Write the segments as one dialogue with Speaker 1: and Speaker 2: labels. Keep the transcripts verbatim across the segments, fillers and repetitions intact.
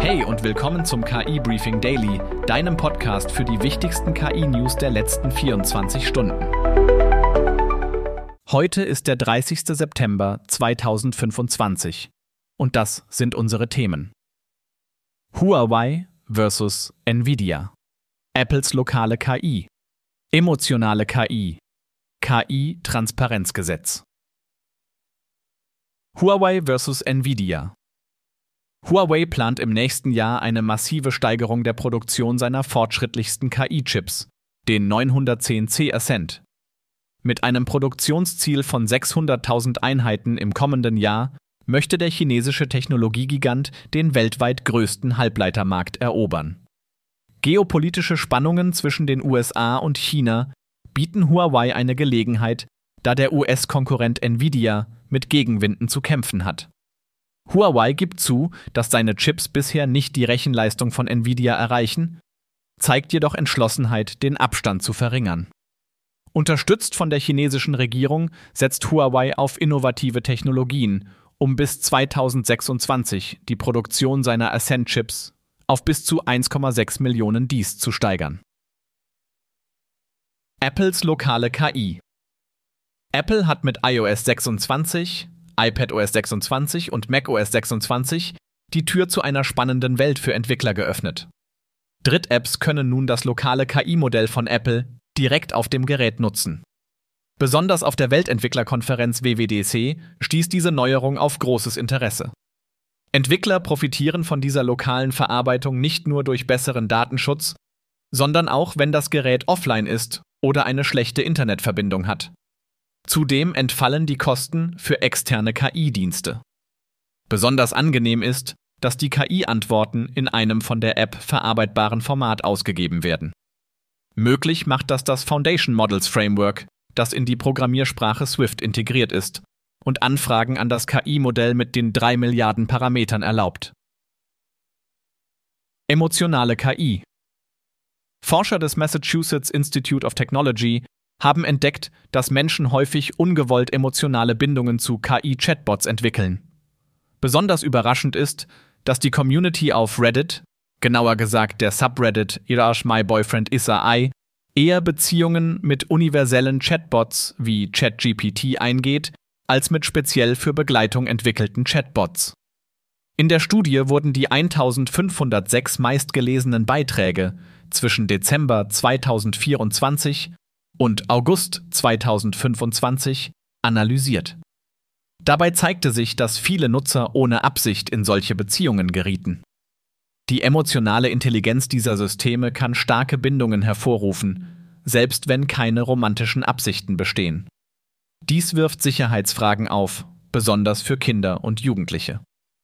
Speaker 1: Hey und willkommen zum K I-Briefing Daily, deinem Podcast für die wichtigsten K I-News der letzten vierundzwanzig Stunden. Heute ist der dreißigster September zweitausendfünfundzwanzig und das sind unsere Themen. Huawei versus Nvidia, Apples lokale K I, emotionale K I, K I-Transparenzgesetz. Huawei versus Nvidia. Huawei plant im nächsten Jahr eine massive Steigerung der Produktion seiner fortschrittlichsten K I-Chips, den neunhundertzehn C Ascent. Mit einem Produktionsziel von sechshunderttausend Einheiten im kommenden Jahr möchte der chinesische Technologiegigant den weltweit größten Halbleitermarkt erobern. Geopolitische Spannungen zwischen den U S A und China bieten Huawei eine Gelegenheit, da der U S-Konkurrent Nvidia mit Gegenwinden zu kämpfen hat. Huawei gibt zu, dass seine Chips bisher nicht die Rechenleistung von Nvidia erreichen, zeigt jedoch Entschlossenheit, den Abstand zu verringern. Unterstützt von der chinesischen Regierung setzt Huawei auf innovative Technologien, um bis zweitausendsechsundzwanzig die Produktion seiner Ascent-Chips auf bis zu eins Komma sechs Millionen Dies zu steigern. Apples lokale K I. Apple hat mit iOS sechsundzwanzig, iPadOS sechsundzwanzig und macOS sechsundzwanzig die Tür zu einer spannenden Welt für Entwickler geöffnet. Dritt-Apps können nun das lokale K I-Modell von Apple direkt auf dem Gerät nutzen. Besonders auf der Weltentwicklerkonferenz W W D C stieß diese Neuerung auf großes Interesse. Entwickler profitieren von dieser lokalen Verarbeitung nicht nur durch besseren Datenschutz, sondern auch, wenn das Gerät offline ist oder eine schlechte Internetverbindung hat. Zudem entfallen die Kosten für externe K I-Dienste. Besonders angenehm ist, dass die K I-Antworten in einem von der App verarbeitbaren Format ausgegeben werden. Möglich macht das das Foundation Models Framework, das in die Programmiersprache Swift integriert ist und Anfragen an das K I-Modell mit den drei Milliarden Parametern erlaubt. Emotionale K I. Forscher des Massachusetts Institute of Technology haben entdeckt, dass Menschen häufig ungewollt emotionale Bindungen zu K I-Chatbots entwickeln. Besonders überraschend ist, dass die Community auf Reddit, genauer gesagt der Subreddit Irash My Boyfriend Is A I, eher Beziehungen mit universellen Chatbots wie ChatGPT eingeht, als mit speziell für Begleitung entwickelten Chatbots. In der Studie wurden die eintausendfünfhundertsechs meistgelesenen Beiträge zwischen Dezember zweitausendvierundzwanzig und August zweitausendfünfundzwanzig analysiert. Dabei zeigte sich, dass viele Nutzer ohne Absicht in solche Beziehungen gerieten. Die emotionale Intelligenz dieser Systeme kann starke Bindungen hervorrufen, selbst wenn keine romantischen Absichten bestehen. Dies wirft Sicherheitsfragen auf, besonders für Kinder und Jugendliche.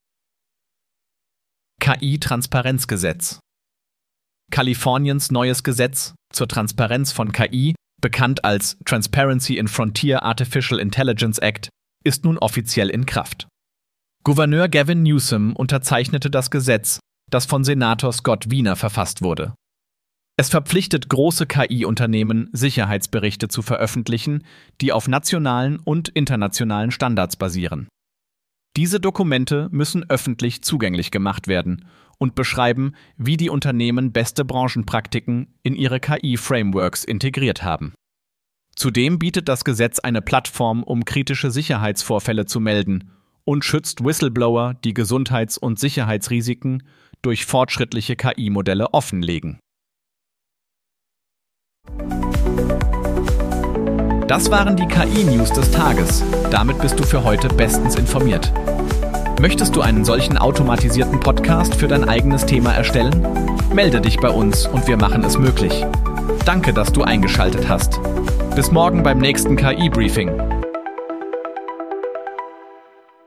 Speaker 1: K I-Transparenzgesetz. Kaliforniens neues Gesetz zur Transparenz von K I, bekannt als Transparency in Frontier Artificial Intelligence Act, ist nun offiziell in Kraft. Gouverneur Gavin Newsom unterzeichnete das Gesetz, das von Senator Scott Wiener verfasst wurde. Es verpflichtet große K I-Unternehmen, Sicherheitsberichte zu veröffentlichen, die auf nationalen und internationalen Standards basieren. Diese Dokumente müssen öffentlich zugänglich gemacht werden und beschreiben, wie die Unternehmen beste Branchenpraktiken in ihre K I-Frameworks integriert haben. Zudem bietet das Gesetz eine Plattform, um kritische Sicherheitsvorfälle zu melden und schützt Whistleblower, die Gesundheits- und Sicherheitsrisiken durch fortschrittliche K I-Modelle offenlegen. Das waren die K I-News des Tages. Damit bist du für heute bestens informiert. Möchtest du einen solchen automatisierten Podcast für dein eigenes Thema erstellen? Melde dich bei uns und wir machen es möglich. Danke, dass du eingeschaltet hast. Bis morgen beim nächsten K I-Briefing.